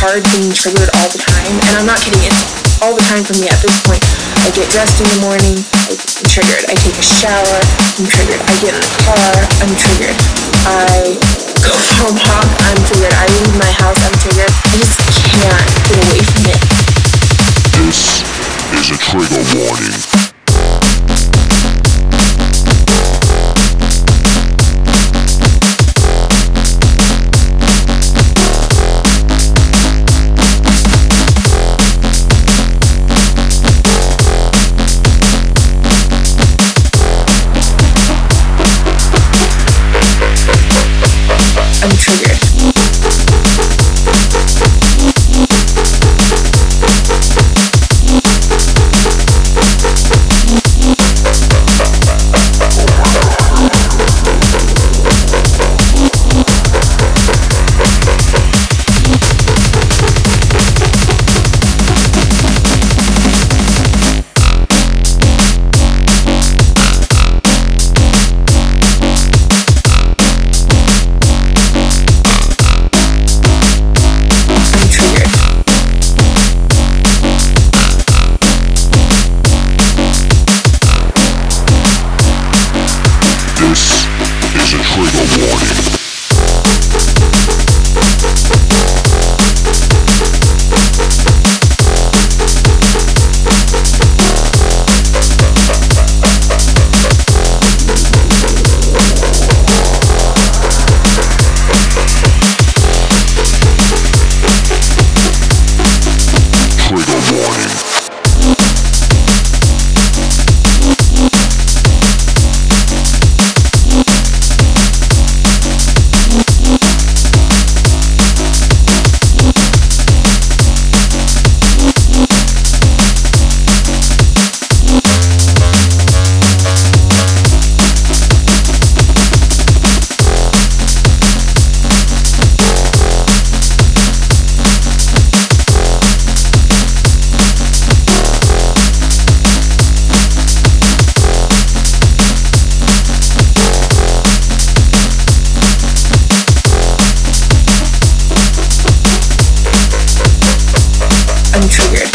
hard being triggered all the time. And I'm not kidding, it's all the time for me at this point. I get dressed in the morning, I'm triggered. I take a shower, I'm triggered. I get in the car, I'm triggered. I go for a walk, I'm triggered. I leave my house, I'm triggered. I just can't get away from it. This is a trigger warning. I'm triggered. This is a trigger warning. I'm triggered.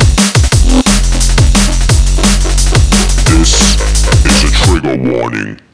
This is a trigger warning.